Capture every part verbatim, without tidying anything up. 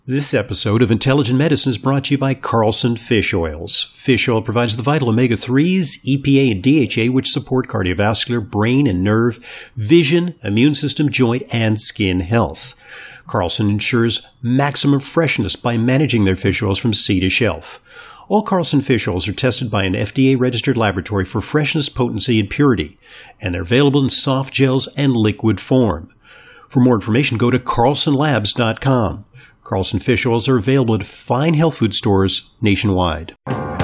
This episode of Intelligent Medicine is brought to you by Carlson Fish Oils. Fish oil provides the vital omega threes, E P A, and D H A, which support cardiovascular, brain and nerve, vision, immune system, joint, and skin health. Carlson ensures maximum freshness by managing their fish oils from sea to shelf. All Carlson fish oils are tested by an F D A-registered laboratory for freshness, potency, and purity, and they're available in soft gels and liquid form. For more information, go to carlson labs dot com. Carlson fish oils are available at fine health food stores nationwide.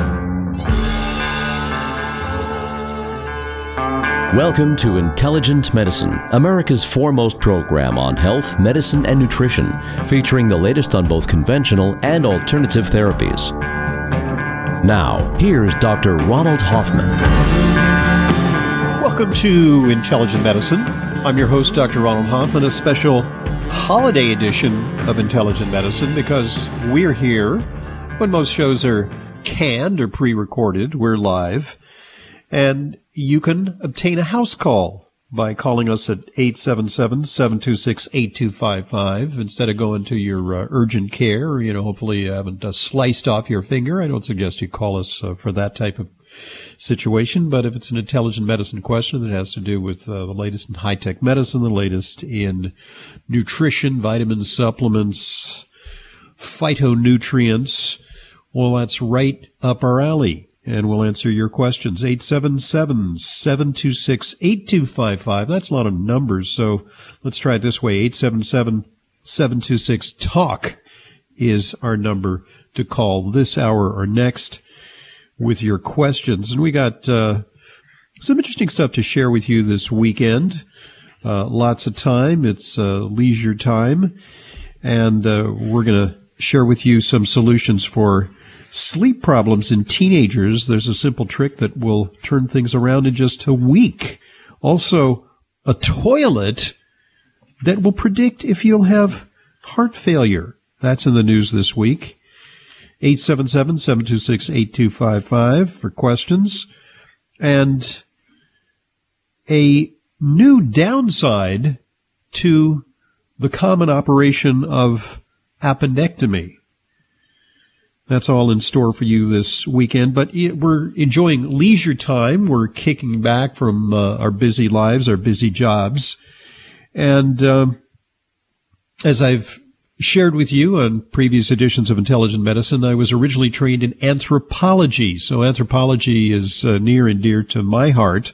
Welcome to Intelligent Medicine, America's foremost program on health, medicine, and nutrition, featuring the latest on both conventional and alternative therapies. Now, here's Doctor Ronald Hoffman. Welcome to Intelligent Medicine. I'm your host, Doctor Ronald Hoffman, a special holiday edition of Intelligent Medicine because we're here when most shows are canned or pre-recorded. We're live. And you can obtain a house call by calling us at eight seven seven, seven two six, eight two five five instead of going to your uh, urgent care. You know, hopefully you haven't uh, sliced off your finger. I don't suggest you call us uh, for that type of situation, but if it's an intelligent medicine question that has to do with uh, the latest in high-tech medicine, the latest in nutrition, vitamins, supplements, phytonutrients, well, that's right up our alley, and we'll answer your questions. eight seven seven, seven two six, eight two five five. That's a lot of numbers, so let's try it this way. eight seven seven, seven two six, talk is our number to call this hour or next with your questions. And we got uh, some interesting stuff to share with you this weekend. Uh, lots of time. It's uh, leisure time. And uh, we're going to share with you some solutions for sleep problems in teenagers. There's a simple trick that will turn things around in just a week. Also, a toilet that will predict if you'll have heart failure. That's in the news this week. eight seven seven, seven two six, eight two five five for questions. And a new downside to the common operation of appendectomy. That's all in store for you this weekend. But we're enjoying leisure time. We're kicking back from uh, our busy lives, our busy jobs. And um, as I've shared with you on previous editions of Intelligent Medicine, I was originally trained in anthropology. So anthropology is uh, near and dear to my heart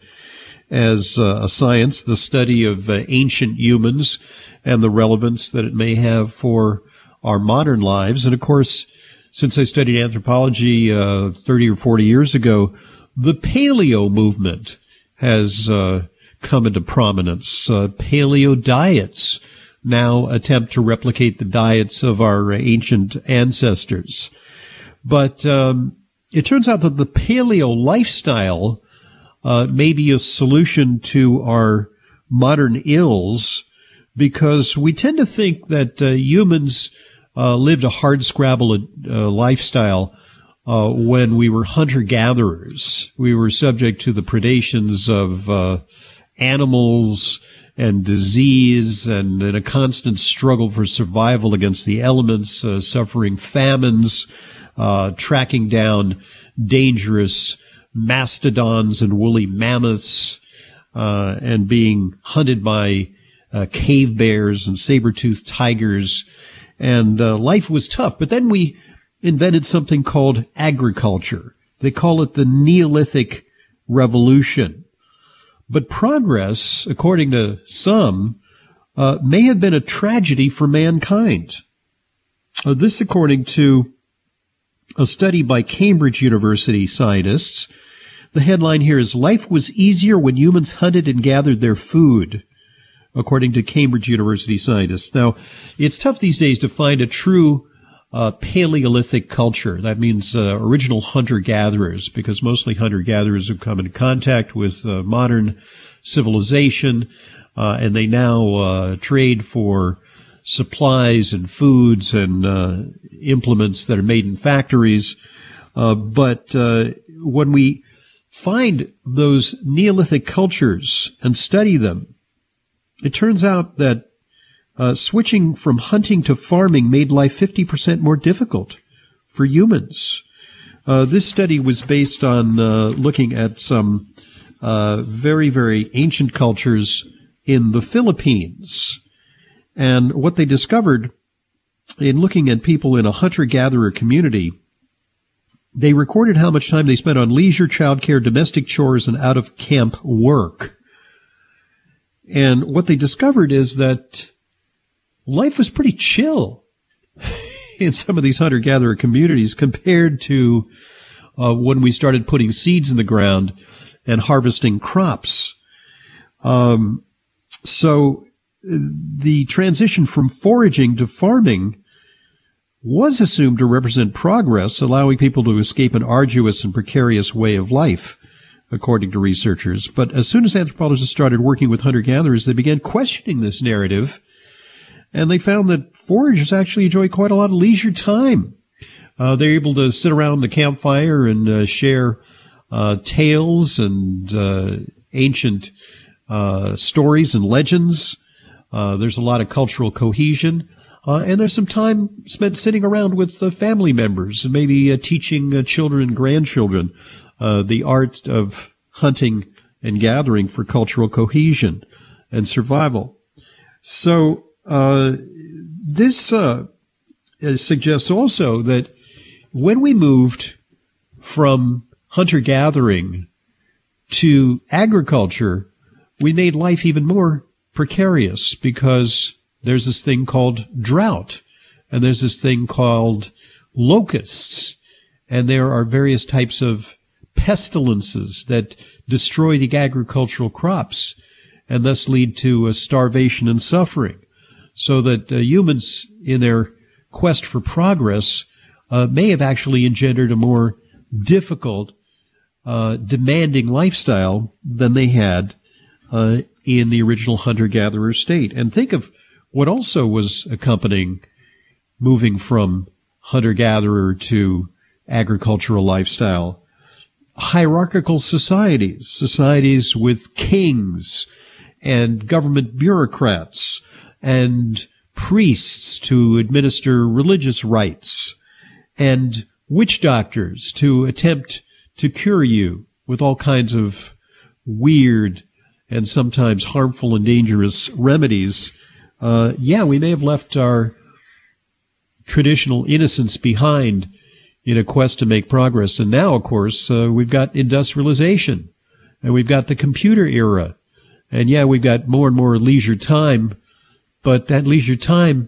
as uh, a science, the study of uh, ancient humans and the relevance that it may have for our modern lives. And of course, since I studied anthropology uh, thirty or forty years ago, the paleo movement has uh, come into prominence. Uh, paleo diets now attempt to replicate the diets of our ancient ancestors. But um, it turns out that the paleo lifestyle uh, may be a solution to our modern ills because we tend to think that uh, humans uh, lived a hard-scrabble uh, lifestyle uh, when we were hunter-gatherers. We were subject to the predations of uh, animals and disease, and in a constant struggle for survival against the elements, uh, suffering famines, uh, tracking down dangerous mastodons and woolly mammoths, uh, and being hunted by uh, cave bears and saber-toothed tigers. And uh, life was tough. But then we invented something called agriculture. They call it the Neolithic Revolution. But progress, according to some, uh, may have been a tragedy for mankind. Uh, this according to a study by Cambridge University scientists. The headline here is, "Life was easier when humans hunted and gathered their food," according to Cambridge University scientists. Now, it's tough these days to find a true uh, Paleolithic culture. That means uh, original hunter-gatherers, because mostly hunter-gatherers have come in contact with uh, modern civilization, uh, and they now uh, trade for supplies and foods and uh, implements that are made in factories. Uh, but uh, when we find those Neolithic cultures and study them, it turns out that uh, switching from hunting to farming made life fifty percent more difficult for humans. Uh, this study was based on uh, looking at some uh, very, very ancient cultures in the Philippines. And what they discovered in looking at people in a hunter-gatherer community, they recorded how much time they spent on leisure, childcare, domestic chores, and out-of-camp work. And what they discovered is that life was pretty chill in some of these hunter-gatherer communities compared to uh, when we started putting seeds in the ground and harvesting crops. Um, so the transition from foraging to farming was assumed to represent progress, allowing people to escape an arduous and precarious way of life, according to researchers. But as soon as anthropologists started working with hunter-gatherers, they began questioning this narrative, and they found that foragers actually enjoy quite a lot of leisure time. Uh, they're able to sit around the campfire and uh, share uh, tales and uh, ancient uh, stories and legends. Uh, there's a lot of cultural cohesion. Uh, and there's some time spent sitting around with uh, family members and maybe uh, teaching uh, children and grandchildren uh, the art of hunting and gathering for cultural cohesion and survival. So uh, this uh, suggests also that when we moved from hunter-gathering to agriculture, we made life even more precarious because there's this thing called drought, and there's this thing called locusts, and there are various types of pestilences that destroy the agricultural crops and thus lead to uh, starvation and suffering. So that uh, humans, in their quest for progress, uh, may have actually engendered a more difficult, uh, demanding lifestyle than they had uh, in the original hunter-gatherer state. And think of what also was accompanying moving from hunter-gatherer to agricultural lifestyle. Hierarchical societies, societies with kings and government bureaucrats and priests to administer religious rites and witch doctors to attempt to cure you with all kinds of weird and sometimes harmful and dangerous remedies. Uh, yeah, we may have left our traditional innocence behind in a quest to make progress. And now, of course, uh, we've got industrialization and we've got the computer era. And yeah, we've got more and more leisure time, but that leisure time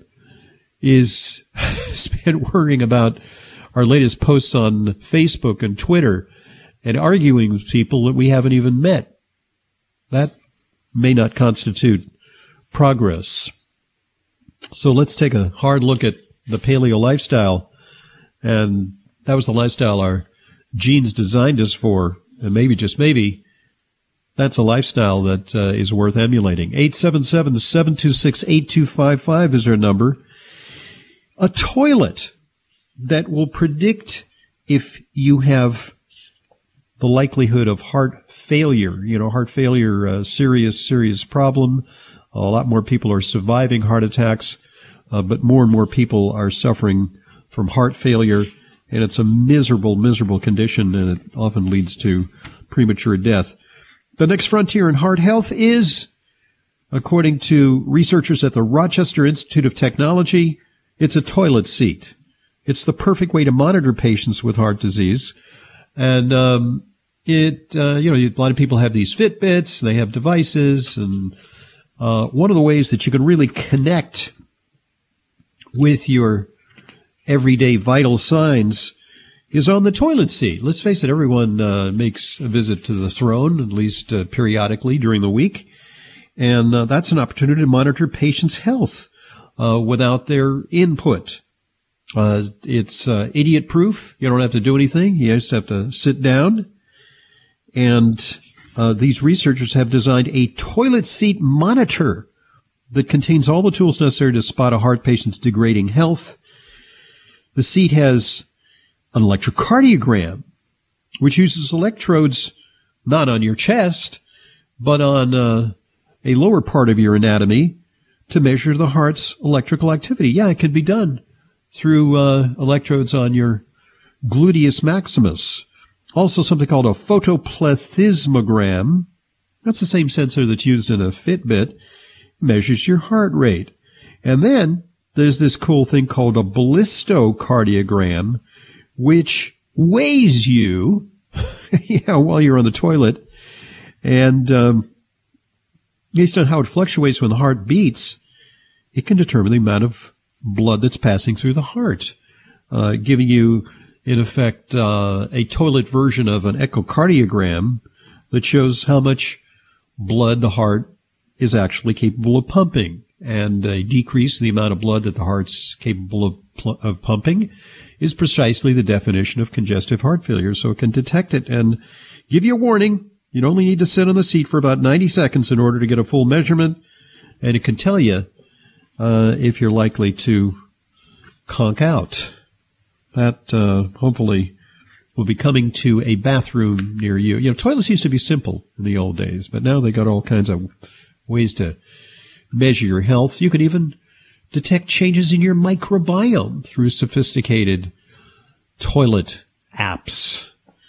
is spent worrying about our latest posts on Facebook and Twitter and arguing with people that we haven't even met. That may not constitute progress. So let's take a hard look at the paleo lifestyle. And that was the lifestyle our genes designed us for. And maybe, just maybe, that's a lifestyle that uh, is worth emulating. eight seven seven, seven two six, eight two five five is our number. A toilet that will predict if you have the likelihood of heart failure. You know, heart failure, uh, serious, serious problem. A lot more people are surviving heart attacks, uh, but more and more people are suffering from heart failure, and it's a miserable, miserable condition, and it often leads to premature death. The next frontier in heart health is, according to researchers at the Rochester Institute of Technology, it's a toilet seat. It's the perfect way to monitor patients with heart disease. And um, it, uh, you know, a lot of people have these Fitbits, they have devices, and uh, one of the ways that you can really connect with your everyday vital signs is on the toilet seat. Let's face it, everyone uh, makes a visit to the throne, at least uh, periodically during the week, and uh, that's an opportunity to monitor patients' health uh, without their input. Uh, it's uh, idiot-proof. You don't have to do anything. You just have to sit down. And uh, these researchers have designed a toilet seat monitor that contains all the tools necessary to spot a heart patient's degrading health. The seat has an electrocardiogram, which uses electrodes not on your chest, but on uh, a lower part of your anatomy to measure the heart's electrical activity. Yeah, it can be done through uh, electrodes on your gluteus maximus. Also something called a photoplethysmogram. That's the same sensor that's used in a Fitbit. It measures your heart rate. And then there's this cool thing called a ballistocardiogram, which weighs you yeah, while you're on the toilet. And um, based on how it fluctuates when the heart beats, it can determine the amount of blood that's passing through the heart, uh, giving you, in effect, uh, a toilet version of an echocardiogram that shows how much blood the heart is actually capable of pumping. And a decrease in the amount of blood that the heart's capable of, pl- of pumping is precisely the definition of congestive heart failure. So it can detect it and give you a warning. You'd only need to sit on the seat for about ninety seconds in order to get a full measurement. And it can tell you uh, if you're likely to conk out. That uh, hopefully will be coming to a bathroom near you. You know, toilets used to be simple in the old days, but now they got all kinds of ways to measure your health. You can even detect changes in your microbiome through sophisticated toilet apps.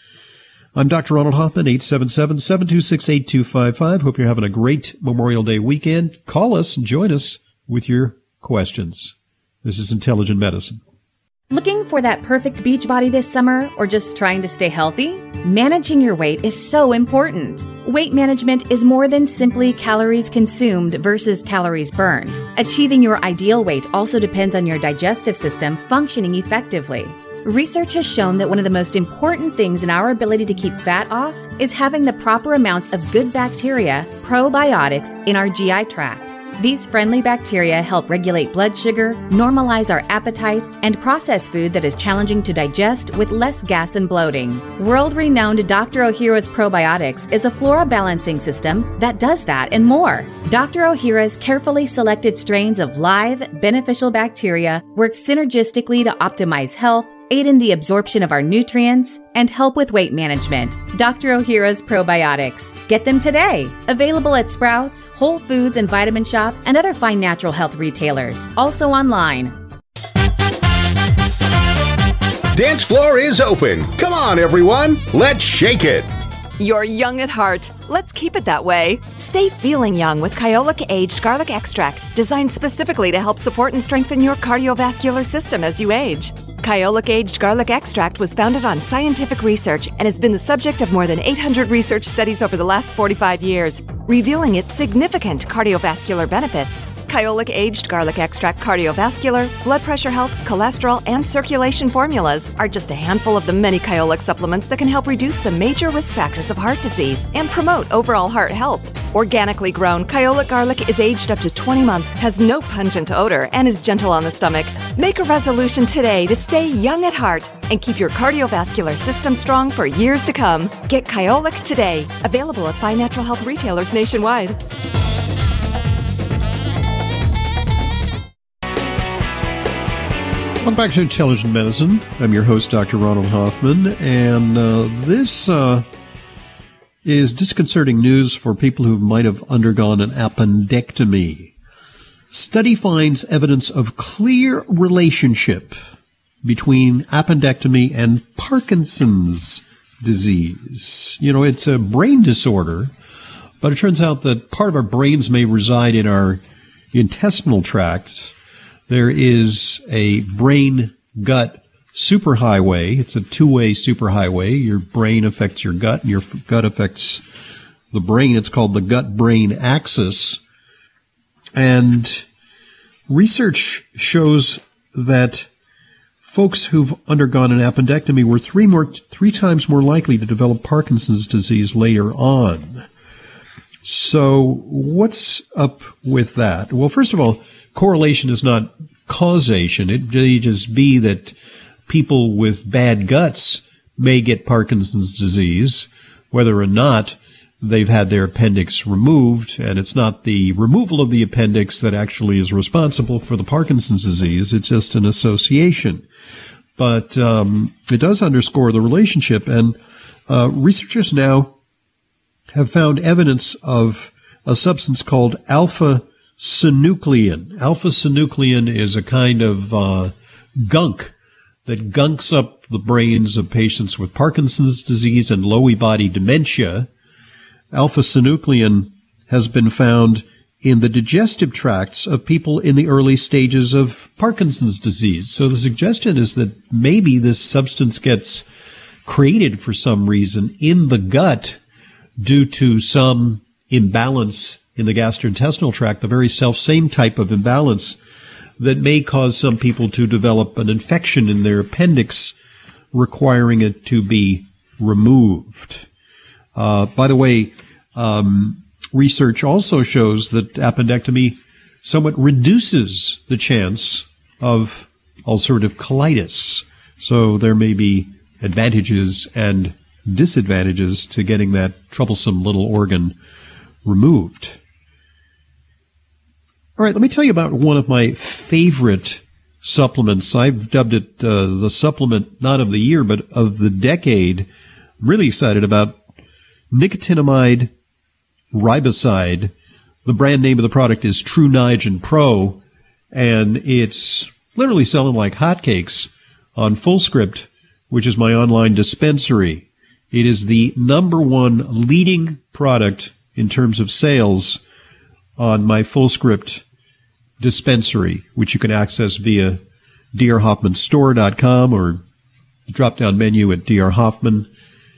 I'm Doctor Ronald Hoffman, eight seven seven, seven two six, eight two five five. Hope you're having a great Memorial Day weekend. Call us and join us with your questions. This is Intelligent Medicine. Looking for that perfect beach body this summer, or just trying to stay healthy? Managing your weight is so important. Weight management is more than simply calories consumed versus calories burned. Achieving your ideal weight also depends on your digestive system functioning effectively. Research has shown that one of the most important things in our ability to keep fat off is having the proper amounts of good bacteria, probiotics, in our G I tract. These friendly bacteria help regulate blood sugar, normalize our appetite, and process food that is challenging to digest with less gas and bloating. World-renowned Doctor Ohhira's Probiotics is a flora balancing system that does that and more. Doctor Ohhira's carefully selected strains of live, beneficial bacteria work synergistically to optimize health, aid in the absorption of our nutrients, and help with weight management. Doctor Ohhira's Probiotics. Get them today. Available at Sprouts, Whole Foods and Vitamin Shop, and other fine natural health retailers. Also online. Dance floor is open. Come on, everyone. Let's shake it. You're young at heart. Let's keep it that way. Stay feeling young with Kyolic Aged Garlic Extract, designed specifically to help support and strengthen your cardiovascular system as you age. Kyolic Aged Garlic Extract was founded on scientific research and has been the subject of more than eight hundred research studies over the last forty-five years, revealing its significant cardiovascular benefits. Kyolic Aged Garlic Extract cardiovascular, blood pressure health, cholesterol, and circulation formulas are just a handful of the many Kyolic supplements that can help reduce the major risk factors of heart disease and promote overall heart health. Organically grown, Kyolic garlic is aged up to twenty months, has no pungent odor, and is gentle on the stomach. Make a resolution today to stay young at heart and keep your cardiovascular system strong for years to come. Get Kyolic today. Available at fine natural health retailers nationwide. Welcome back to Intelligent Medicine. I'm your host, Doctor Ronald Hoffman, and uh, this uh, is disconcerting news for people who might have undergone an appendectomy. Study finds evidence of clear relationship between appendectomy and Parkinson's disease. You know, it's a brain disorder, but it turns out that part of our brains may reside in our intestinal tract. There is a brain-gut superhighway. It's a two-way superhighway. Your brain affects your gut, and your gut affects the brain. It's called the gut-brain axis. And research shows that folks who've undergone an appendectomy were three more, three times more likely to develop Parkinson's disease later on. So what's up with that? Well, first of all, correlation is not causation. It may just be that people with bad guts may get Parkinson's disease, whether or not they've had their appendix removed, and it's not the removal of the appendix that actually is responsible for the Parkinson's disease. It's just an association. But um, it does underscore the relationship, and uh, researchers now have found evidence of a substance called alpha alpha-synuclein. Alpha-synuclein is a kind of uh, gunk that gunks up the brains of patients with Parkinson's disease and Lewy body dementia. Alpha-synuclein has been found in the digestive tracts of people in the early stages of Parkinson's disease. So the suggestion is that maybe this substance gets created for some reason in the gut due to some imbalance in the gastrointestinal tract, the very self-same type of imbalance that may cause some people to develop an infection in their appendix, requiring it to be removed. Uh, by the way, um, research also shows that appendectomy somewhat reduces the chance of ulcerative colitis. So there may be advantages and disadvantages to getting that troublesome little organ removed. All right, let me tell you about one of my favorite supplements. I've dubbed it uh, the supplement not of the year, but of the decade. I'm really excited about nicotinamide riboside. The brand name of the product is True Niagen Pro, and it's literally selling like hotcakes on Fullscript, which is my online dispensary. It is the number one leading product in terms of sales on my Fullscript dispensary, which you can access via d r hoffman store dot com or the drop-down menu at D R Hoffman.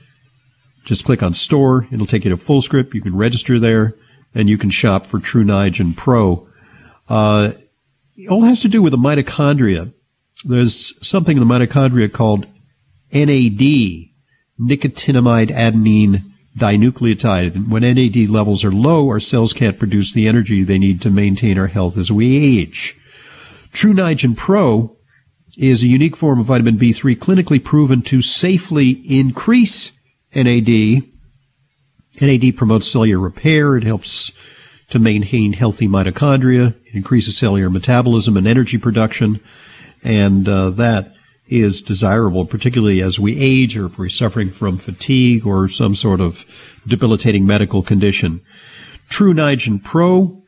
Just click on store. It'll take you to Fullscript. You can register there, and you can shop for True Niagen Pro. Uh, it all has to do with the mitochondria. There's something in the mitochondria called N A D, nicotinamide adenine dinucleotide. And when N A D levels are low, our cells can't produce the energy they need to maintain our health as we age. True Niagen Pro is a unique form of vitamin B three clinically proven to safely increase N A D. N A D promotes cellular repair. It helps to maintain healthy mitochondria. It increases cellular metabolism and energy production. And uh, that is desirable, particularly as we age or if we're suffering from fatigue or some sort of debilitating medical condition. True Niagen Pro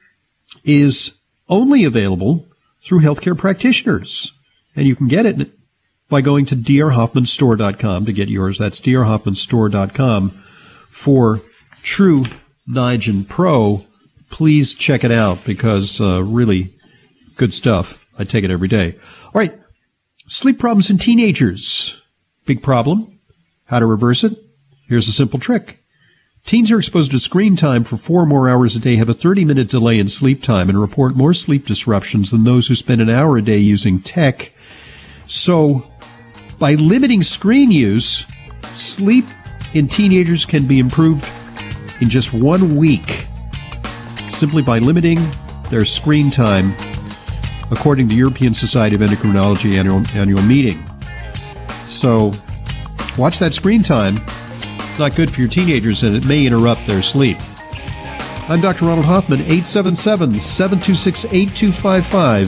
is only available through healthcare practitioners, and you can get it by going to d r hoffman store dot com to get yours. That's d r hoffman store dot com for True Niagen Pro. Please check it out because uh, really good stuff. I take it every day. All right. Sleep problems in teenagers. Big problem. How to reverse it? Here's a simple trick. Teens are exposed to screen time for four or more hours a day, have a thirty-minute delay in sleep time, and report more sleep disruptions than those who spend an hour a day using tech. So, by limiting screen use, sleep in teenagers can be improved in just one week, simply by limiting their screen time, according to the European Society of Endocrinology annual, annual meeting. So, watch that screen time. It's not good for your teenagers, and it may interrupt their sleep. I'm Doctor Ronald Hoffman. eight seven seven, seven two six, eight two five five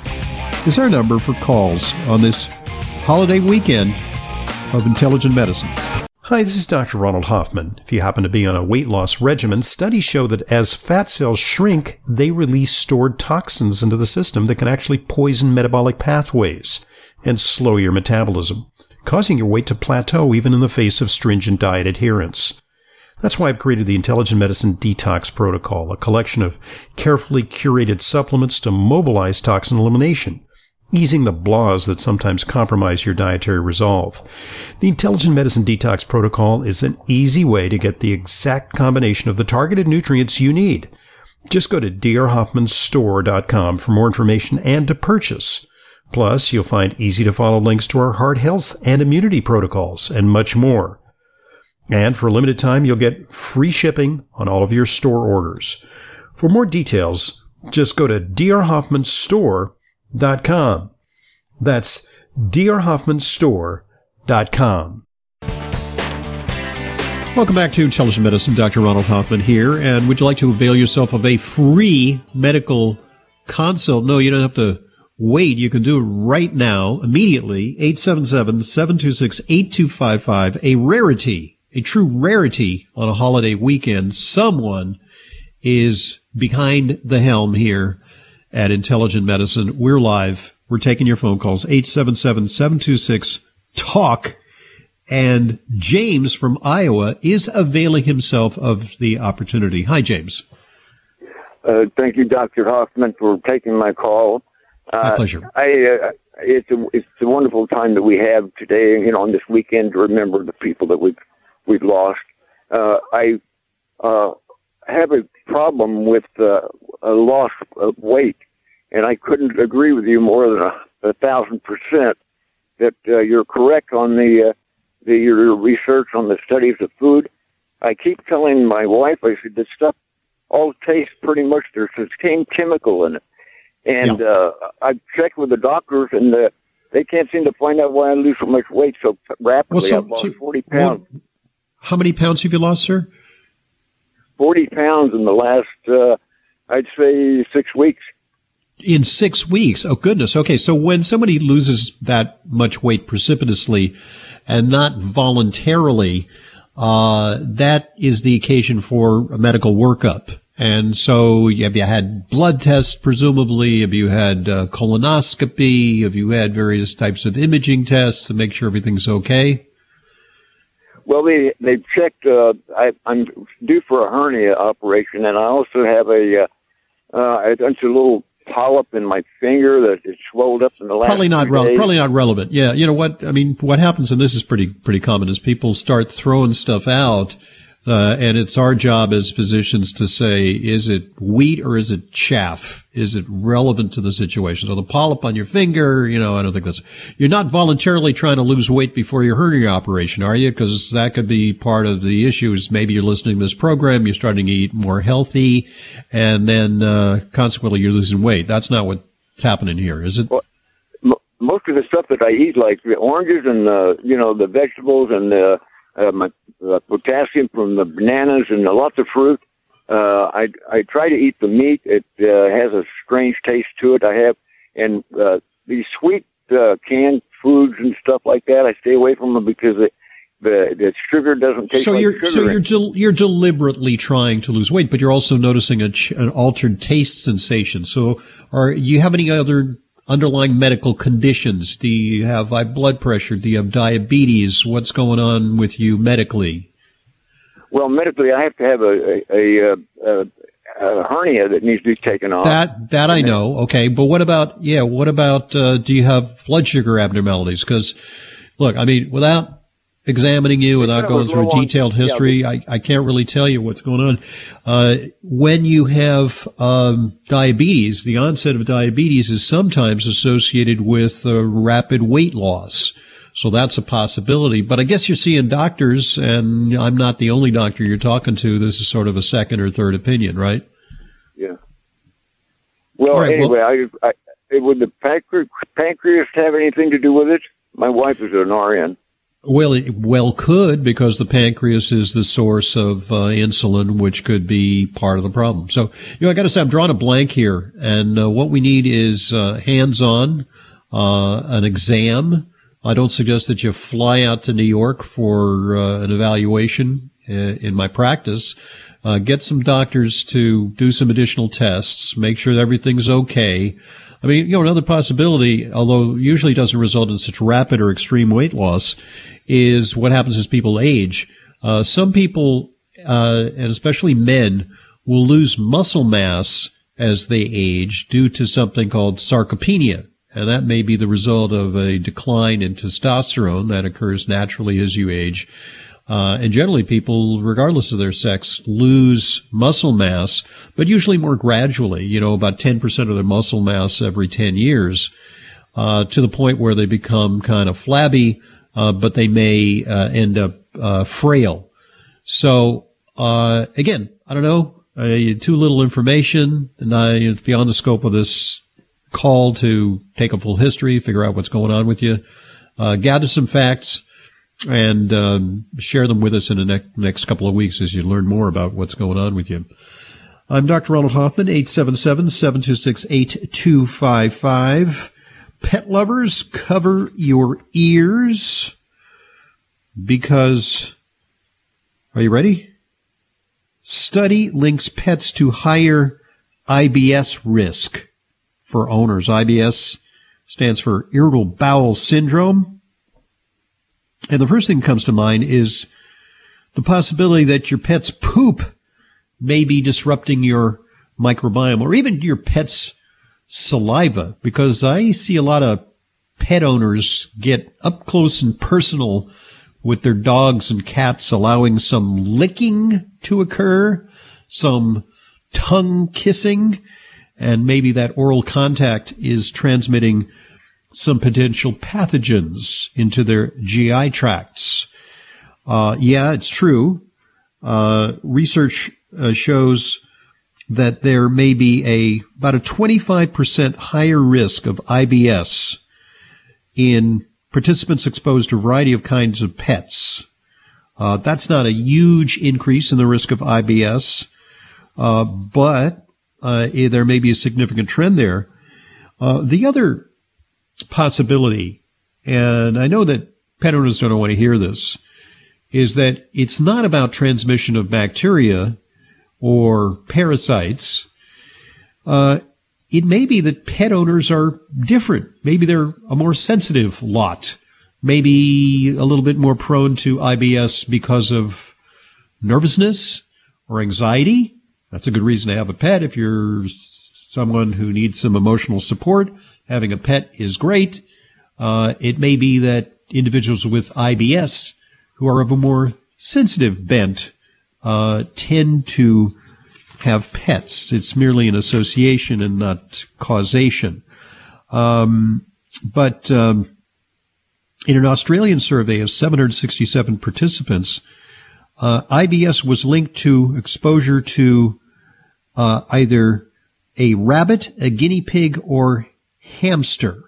is our number for calls on this holiday weekend of intelligent medicine. Hi, this is Doctor Ronald Hoffman. If you happen to be on a weight loss regimen, studies show that as fat cells shrink, they release stored toxins into the system that can actually poison metabolic pathways and slow your metabolism, causing your weight to plateau even in the face of stringent diet adherence. That's why I've created the Intelligent Medicine Detox Protocol, a collection of carefully curated supplements to mobilize toxin elimination, easing the blahs that sometimes compromise your dietary resolve. The Intelligent Medicine Detox Protocol is an easy way to get the exact combination of the targeted nutrients you need. Just go to d r hoffman store dot com for more information and to purchase. Plus, you'll find easy-to-follow links to our heart health and immunity protocols and much more. And for a limited time, you'll get free shipping on all of your store orders. For more details, just go to d r hoffman store dot com. That's d r hoffman store dot com. Welcome back to Intelligent Medicine. Doctor Ronald Hoffman here. And would you like to avail yourself of a free medical consult? No, you don't have to wait. You can do it right now, immediately. eight seven seven, seven two six, eight two five five. A rarity, a true rarity on a holiday weekend. Someone is behind the helm here at Intelligent Medicine. We're live. We're taking your phone calls, eight seven seven, seven two six, talk. And James from Iowa is availing himself of the opportunity. Hi, James. Uh, thank you, Doctor Hoffman, for taking my call. Uh, My pleasure. I, uh, it's a it's a wonderful time that we have today, you know, on this weekend to remember the people that we've we've lost. Uh, I uh, have a problem with uh, a loss of weight, and I couldn't agree with you more than a, a thousand percent that uh, you're correct on the uh, the your research on the studies of food. I keep telling my wife, I said, this stuff all tastes pretty much, there's the same chemical in it. And yeah. uh, I've checked with the doctors, and uh, they can't seem to find out why I lose so much weight so rapidly. Well, so, I've lost so, forty pounds. Well, how many pounds have you lost, sir? forty pounds in the last, uh, I'd say, six weeks. In six weeks? Oh, goodness. Okay, so when somebody loses that much weight precipitously and not voluntarily, uh, that is the occasion for a medical workup. And so have you had blood tests, presumably? Have you had uh, colonoscopy? Have you had various types of imaging tests to make sure everything's okay? Well, they, they've checked. Uh, I, I'm due for a hernia operation, and I also have a, uh, uh, it's a little polyp in my finger that is swelled up in the last Probably not, re- probably not relevant. Yeah, you know what? I mean, what happens, and this is pretty pretty common, is people start throwing stuff out. Uh, and it's our job as physicians to say, is it wheat or is it chaff? Is it relevant to the situation? So the polyp on your finger, you know, I don't think that's, you're not voluntarily trying to lose weight before your hernia operation, are you? Because that could be part of the issue is maybe you're listening to this program, you're starting to eat more healthy, and then, uh, consequently you're losing weight. That's not what's happening here, is it? Well, m- most of the stuff that I eat, like the oranges and the, you know, the vegetables and the, uh, my, uh, potassium from the bananas and lots of fruit. Uh, I, I try to eat the meat. It, uh, has a strange taste to it. I have, and, uh, these sweet, uh, canned foods and stuff like that, I stay away from them because it, the, the sugar doesn't taste so like you're, sugar. So you're, del- you're deliberately trying to lose weight, but you're also noticing a ch- an altered taste sensation. So are you have any other underlying medical conditions? Do you have high blood pressure? Do you have diabetes? What's going on with you medically? Well, medically, I have to have a, a, a, a, a hernia that needs to be taken off. That, that I know. Okay. But what about, yeah, what about, uh, do you have blood sugar abnormalities? Cause look, I mean, without examining you, without going through a detailed history, I, I can't really tell you what's going on. Uh, when you have, um, diabetes, the onset of diabetes is sometimes associated with uh, rapid weight loss. So that's a possibility. But I guess you're seeing doctors, and I'm not the only doctor you're talking to. This is sort of a second or third opinion, right? Yeah. Well, right, anyway, well, I, I, would the pancreas, pancreas have anything to do with it? My wife is an R N. Well, it well could, because the pancreas is the source of uh, insulin, which could be part of the problem. So, you know, I got to say, I'm drawing a blank here, and uh, what we need is uh, hands-on, uh, an exam. I don't suggest that you fly out to New York for uh, an evaluation uh, in my practice. Uh, get some doctors to do some additional tests, make sure that everything's okay. I mean, you know, another possibility, although usually doesn't result in such rapid or extreme weight loss, is what happens as people age. Uh, some people, uh, and especially men, will lose muscle mass as they age due to something called sarcopenia. And that may be the result of a decline in testosterone that occurs naturally as you age. Uh, and generally people, regardless of their sex, lose muscle mass, but usually more gradually, you know, about ten percent of their muscle mass every ten years, uh, to the point where they become kind of flabby, uh, but they may, uh, end up, uh, frail. So, uh, again, I don't know, uh, too little information, and I, it's beyond the scope of this call to take a full history, figure out what's going on with you, uh, gather some facts, and um, share them with us in the ne- next couple of weeks as you learn more about what's going on with you. I'm Doctor Ronald Hoffman, eight seven seven, seven two six, eight two five five. Pet lovers, cover your ears, because, are you ready? Study links pets to higher I B S risk for owners. I B S stands for irritable bowel syndrome. And the first thing that comes to mind is the possibility that your pet's poop may be disrupting your microbiome, or even your pet's saliva, because I see a lot of pet owners get up close and personal with their dogs and cats, allowing some licking to occur, some tongue kissing, and maybe that oral contact is transmitting some potential pathogens into their G I tracts. Uh, yeah, it's true. Uh, research uh, shows that there may be a about a twenty-five percent higher risk of I B S in participants exposed to a variety of kinds of pets. Uh, that's not a huge increase in the risk of I B S, uh, but uh, there may be a significant trend there. Uh, the other possibility, and I know that pet owners don't want to hear this, is that it's not about transmission of bacteria or parasites. Uh, it may be that pet owners are different. Maybe they're a more sensitive lot. Maybe a little bit more prone to I B S because of nervousness or anxiety. That's a good reason to have a pet. If you're someone who needs some emotional support, having a pet is great. Uh, it may be that individuals with I B S who are of a more sensitive bent uh, tend to have pets. It's merely an association and not causation. Um, but um, in an Australian survey of seven hundred sixty-seven participants, uh, I B S was linked to exposure to uh, either a rabbit, a guinea pig, or hamster.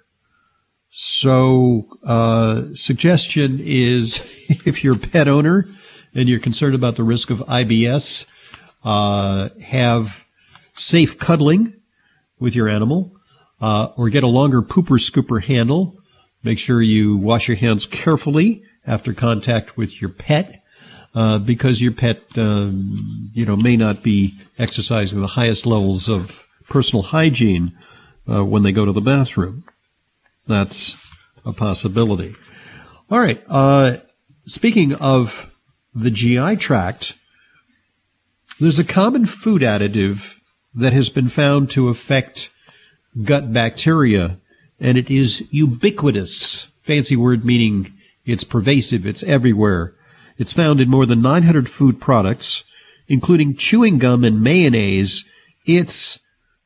So, uh, suggestion is if you're a pet owner and you're concerned about the risk of I B S, uh, have safe cuddling with your animal, uh, or get a longer pooper scooper handle. Make sure you wash your hands carefully after contact with your pet, uh, because your pet, um, you know, may not be exercising the highest levels of personal hygiene, uh, when they go to the bathroom. That's a possibility. All right. Uh, speaking of the G I tract, there's a common food additive that has been found to affect gut bacteria, and it is ubiquitous. Fancy word meaning it's pervasive, it's everywhere. It's found in more than nine hundred food products, including chewing gum and mayonnaise. It's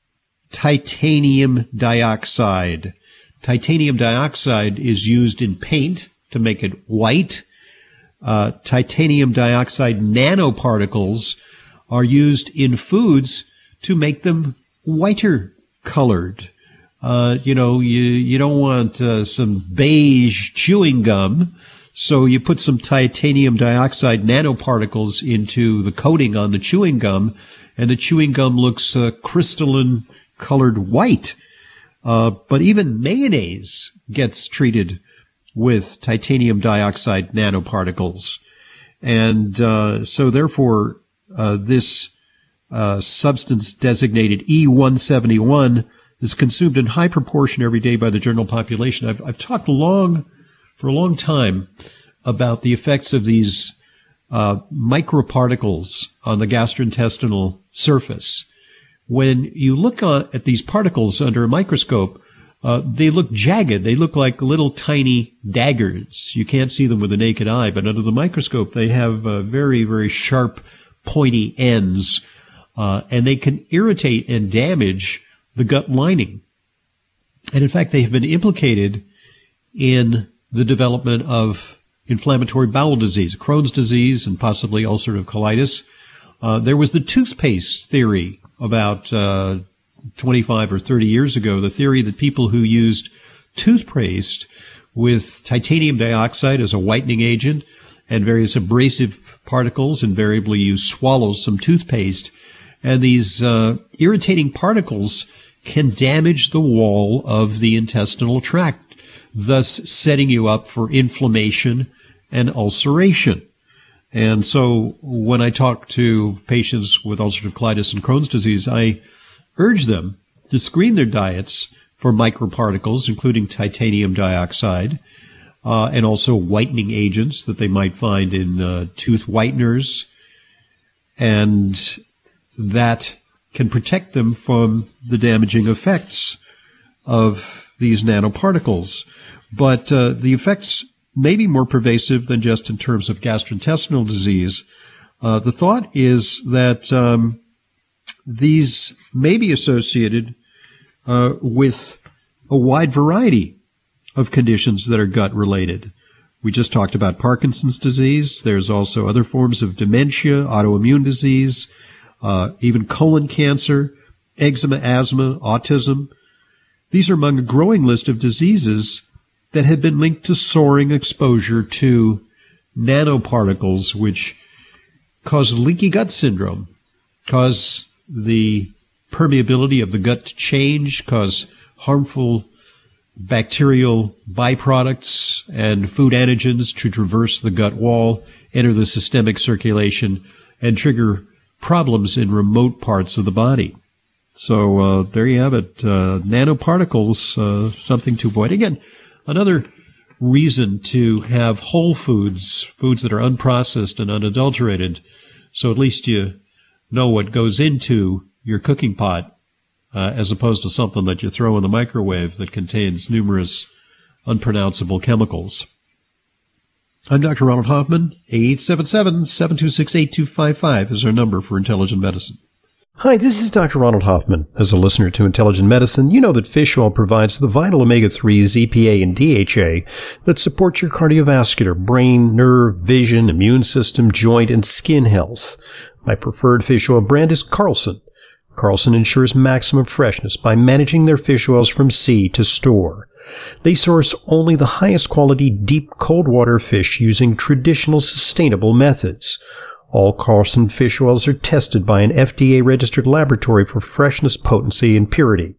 titanium dioxide. Titanium dioxide is used in paint to make it white. Uh, titanium dioxide nanoparticles are used in foods to make them whiter colored. Uh, you know, you, you don't want uh, some beige chewing gum, so you put some titanium dioxide nanoparticles into the coating on the chewing gum, and the chewing gum looks uh, crystalline colored white. Uh, but even mayonnaise gets treated with titanium dioxide nanoparticles. And uh, so therefore, uh, this uh, substance designated E one seventy-one is consumed in high proportion every day by the general population. I've, I've talked long, for a long time about the effects of these uh, microparticles on the gastrointestinal surface. When you look at these particles under a microscope, uh, they look jagged. They look like little tiny daggers. You can't see them with the naked eye, but under the microscope, they have uh, very, very sharp, pointy ends, uh, and they can irritate and damage the gut lining. And in fact, they have been implicated in the development of inflammatory bowel disease, Crohn's disease, and possibly ulcerative colitis. Uh, there was the toothpaste theory about uh, twenty-five or thirty years ago, the theory that people who used toothpaste with titanium dioxide as a whitening agent and various abrasive particles, invariably you swallow some toothpaste, and these uh, irritating particles can damage the wall of the intestinal tract, thus setting you up for inflammation and ulceration. And so when I talk to patients with ulcerative colitis and Crohn's disease, I urge them to screen their diets for microparticles, including titanium dioxide, uh, and also whitening agents that they might find in uh, tooth whiteners, and that can protect them from the damaging effects of these nanoparticles. But uh, the effects may be more pervasive than just in terms of gastrointestinal disease. Uh, the thought is that um, these may be associated uh, with a wide variety of conditions that are gut-related. We just talked about Parkinson's disease. There's also other forms of dementia, autoimmune disease, uh, even colon cancer, eczema, asthma, autism. These are among a growing list of diseases that have been linked to soaring exposure to nanoparticles, which cause leaky gut syndrome, cause the permeability of the gut to change, cause harmful bacterial byproducts and food antigens to traverse the gut wall, enter the systemic circulation, and trigger problems in remote parts of the body. So uh, there you have it. Uh, nanoparticles, uh, something to avoid. Again, another reason to have whole foods, foods that are unprocessed and unadulterated, so at least you know what goes into your cooking pot, uh, as opposed to something that you throw in the microwave that contains numerous unpronounceable chemicals. I'm Doctor Ronald Hoffman. eight seven seven, seven two six, eight two five five is our number for Intelligent Medicine. Hi, this is Doctor Ronald Hoffman. As a listener to Intelligent Medicine, you know that fish oil provides the vital omega threes, E P A, and D H A that support your cardiovascular, brain, nerve, vision, immune system, joint, and skin health. My preferred fish oil brand is Carlson. Carlson ensures maximum freshness by managing their fish oils from sea to store. They source only the highest quality deep cold water fish using traditional sustainable methods. All Carlson fish oils are tested by an F D A-registered laboratory for freshness, potency, and purity.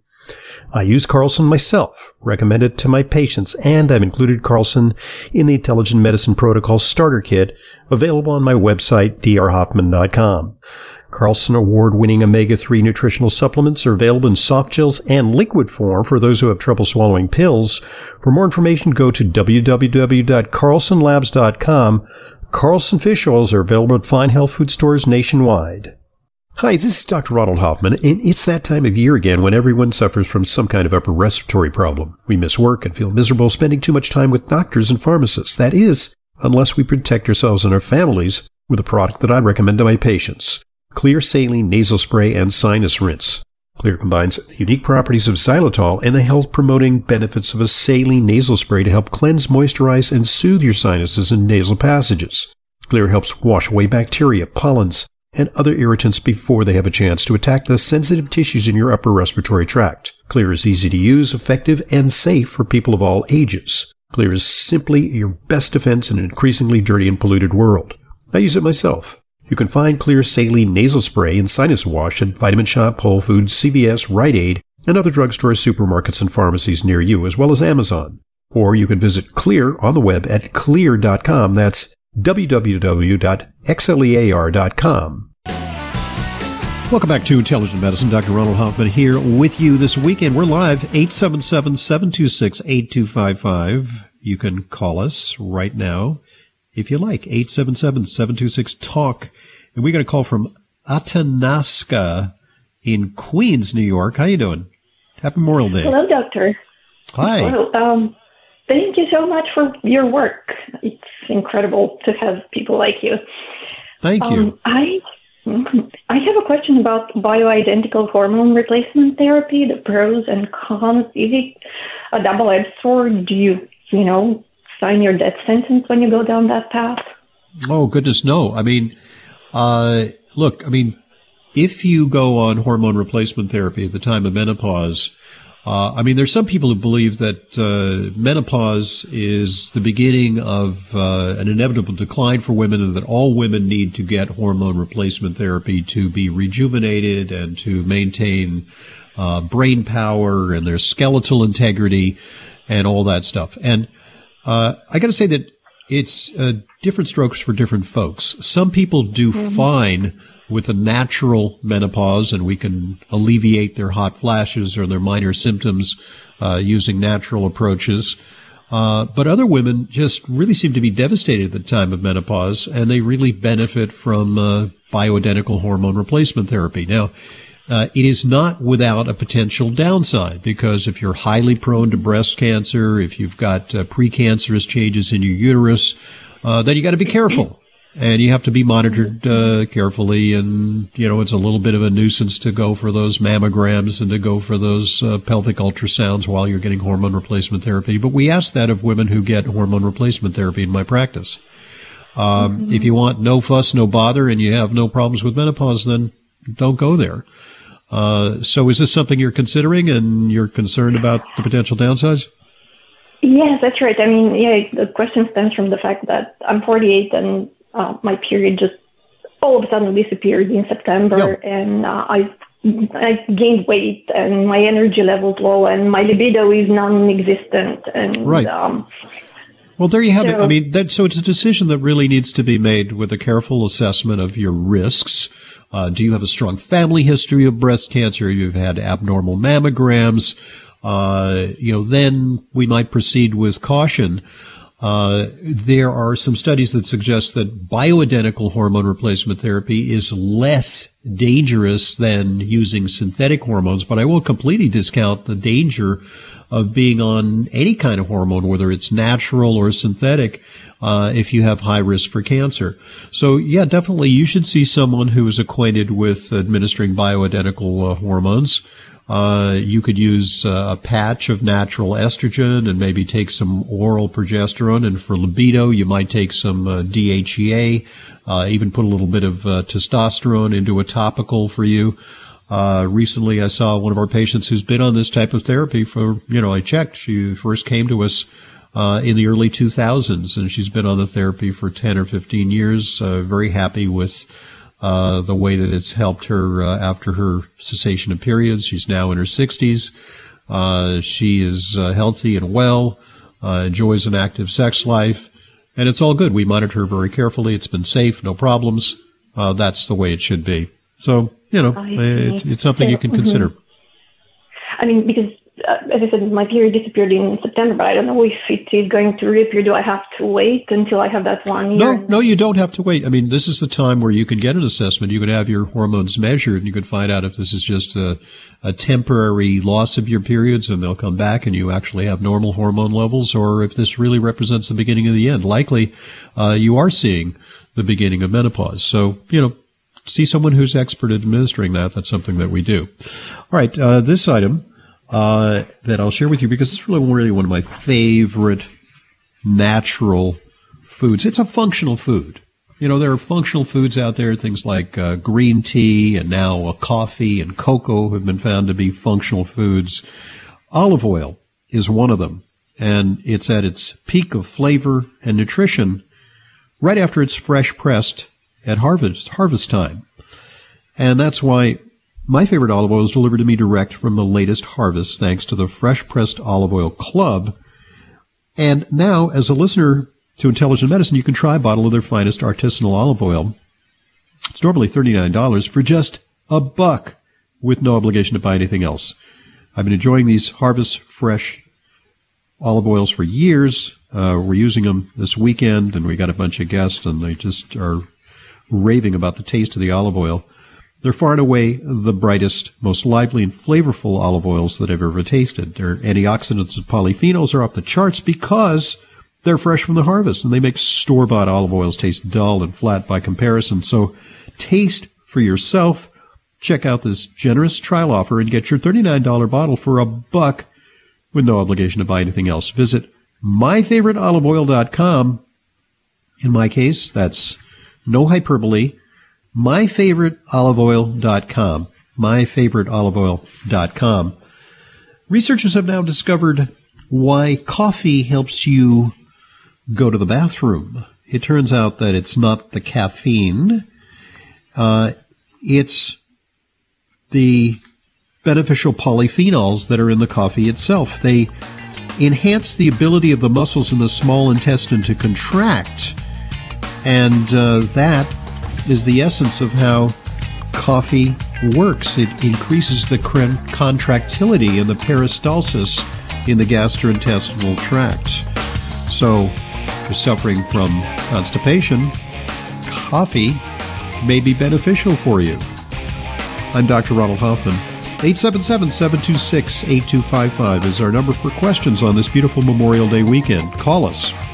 I use Carlson myself, recommend it to my patients, and I've included Carlson in the Intelligent Medicine Protocol Starter Kit, available on my website, d r hoffman dot com. Carlson award-winning omega three nutritional supplements are available in soft gels and liquid form for those who have trouble swallowing pills. For more information, go to w w w dot carlson labs dot com. Carlson fish oils are available at fine health food stores nationwide. Hi, this is Doctor Ronald Hoffman, and it's that time of year again when everyone suffers from some kind of upper respiratory problem. We miss work and feel miserable spending too much time with doctors and pharmacists. That is, unless we protect ourselves and our families with a product that I recommend to my patients. Clear Saline Nasal Spray and Sinus Rinse. Clear combines the unique properties of xylitol and the health-promoting benefits of a saline nasal spray to help cleanse, moisturize, and soothe your sinuses and nasal passages. Clear helps wash away bacteria, pollens, and other irritants before they have a chance to attack the sensitive tissues in your upper respiratory tract. Clear is easy to use, effective, and safe for people of all ages. Clear is simply your best defense in an increasingly dirty and polluted world. I use it myself. You can find Clear Saline Nasal Spray and Sinus Wash at Vitamin Shoppe, Whole Foods, C V S, Rite Aid, and other drugstores, supermarkets, and pharmacies near you, as well as Amazon. Or you can visit Clear on the web at clear dot com. That's w w w dot xlear dot com. Welcome back to Intelligent Medicine. Doctor Ronald Hoffman here with you this weekend. We're live, eight seven seven, seven two six, eight two five five. You can call us right now if you like, eight seven seven, seven two six, talk. And we got a call from Atanaska in Queens, New York. How you doing? Happy Memorial Day. Hello, Doctor. Hi. Well, um, thank you so much for your work. It's incredible to have people like you. Thank you. Um, I I have a question about bioidentical hormone replacement therapy, the pros and cons. Is it a double-edged sword? Do you, you know, sign your death sentence when you go down that path? Oh, goodness, no. I mean, uh, look, I mean, if you go on hormone replacement therapy at the time of menopause, uh, I mean, there's some people who believe that uh, menopause is the beginning of uh, an inevitable decline for women and that all women need to get hormone replacement therapy to be rejuvenated and to maintain uh, brain power and their skeletal integrity and all that stuff. And uh, I got to say that it's uh, different strokes for different folks. Some people do mm-hmm. fine with a natural menopause, and we can alleviate their hot flashes or their minor symptoms uh, using natural approaches. Uh, but other women just really seem to be devastated at the time of menopause, and they really benefit from uh, bioidentical hormone replacement therapy. Now, uh, it is not without a potential downside, because if you're highly prone to breast cancer, if you've got uh, precancerous changes in your uterus, uh, then you got to be careful. And you have to be monitored uh, carefully, and, you know, it's a little bit of a nuisance to go for those mammograms and to go for those uh, pelvic ultrasounds while you're getting hormone replacement therapy. But we ask that of women who get hormone replacement therapy in my practice. Um, mm-hmm. If you want no fuss, no bother, and you have no problems with menopause, then don't go there. Uh, so is this something you're considering, and you're concerned about the potential downsides? Yes, that's right. I mean, yeah, the question stems from the fact that I'm forty-eight and Uh, my period just all of a sudden disappeared in September, yep. and uh, I I gained weight, and my energy level's low, and my libido is non-existent. And right. Um, well, there you have so, it. I mean, that, so it's a decision that really needs to be made with a careful assessment of your risks. Uh, do you have a strong family history of breast cancer? You've had abnormal mammograms. Uh, you know, then we might proceed with caution. Uh, there are some studies that suggest that bioidentical hormone replacement therapy is less dangerous than using synthetic hormones, but I won't completely discount the danger of being on any kind of hormone, whether it's natural or synthetic, uh, if you have high risk for cancer. So, yeah, definitely you should see someone who is acquainted with administering bioidentical uh, hormones. Uh, you could use uh, a patch of natural estrogen and maybe take some oral progesterone. And for libido, you might take some uh, D H E A, uh, even put a little bit of uh, testosterone into a topical for you. Uh, recently I saw one of our patients who's been on this type of therapy for, you know, I checked. She first came to us uh, in the early two thousands, and she's been on the therapy for ten or fifteen years, uh, very happy with Uh, the way that it's helped her uh, after her cessation of periods. She's now in her sixties. Uh, she is uh, healthy and well, uh, enjoys an active sex life, and it's all good. We monitor her very carefully. It's been safe, no problems. Uh, that's the way it should be. So, you know, it's, it's something you can consider. Mm-hmm. I mean, because, uh, as I said, my period disappeared in September, but I don't know if it is going to reappear. Do I have to wait until I have that one year? No, no, you don't have to wait. I mean, this is the time where you can get an assessment. You can have your hormones measured, and you can find out if this is just a, a temporary loss of your periods, and they'll come back and you actually have normal hormone levels, or if this really represents the beginning of the end. Likely, uh, you are seeing the beginning of menopause. So, you know, see someone who's expert at administering that. That's something that we do. All right, uh, this item Uh, that I'll share with you, because it's really, really one of my favorite natural foods. It's a functional food. You know, there are functional foods out there, things like uh, green tea, and now uh, coffee and cocoa have been found to be functional foods. Olive oil is one of them, and it's at its peak of flavor and nutrition right after it's fresh pressed at harvest, harvest time. And that's why my favorite olive oil is delivered to me direct from the latest harvest, thanks to the Fresh Pressed Olive Oil Club. And now, as a listener to Intelligent Medicine, you can try a bottle of their finest artisanal olive oil. It's normally thirty-nine dollars for just a buck, with no obligation to buy anything else. I've been enjoying these Harvest Fresh olive oils for years. Uh, we're using them this weekend, and we got a bunch of guests, and they just are raving about the taste of the olive oil. They're far and away the brightest, most lively and flavorful olive oils that I've ever tasted. Their antioxidants and polyphenols are off the charts because they're fresh from the harvest, and they make store-bought olive oils taste dull and flat by comparison. So taste for yourself. Check out this generous trial offer and get your thirty-nine dollars bottle for a buck with no obligation to buy anything else. Visit my favorite olive oil dot com. In my case, that's no hyperbole. my favorite olive oil dot com. my favorite olive oil dot com. Researchers have now discovered why coffee helps you go to the bathroom. It turns out that it's not the caffeine. Uh, it's the beneficial polyphenols that are in the coffee itself. They enhance the ability of the muscles in the small intestine to contract. And uh, that is the essence of how coffee works. It increases the contractility and the peristalsis in the gastrointestinal tract. So, if you're suffering from constipation, coffee may be beneficial for you. I'm Doctor Ronald Hoffman. eight seven seven, seven two six, eight two five five is our number for questions on this beautiful Memorial Day weekend. Call us.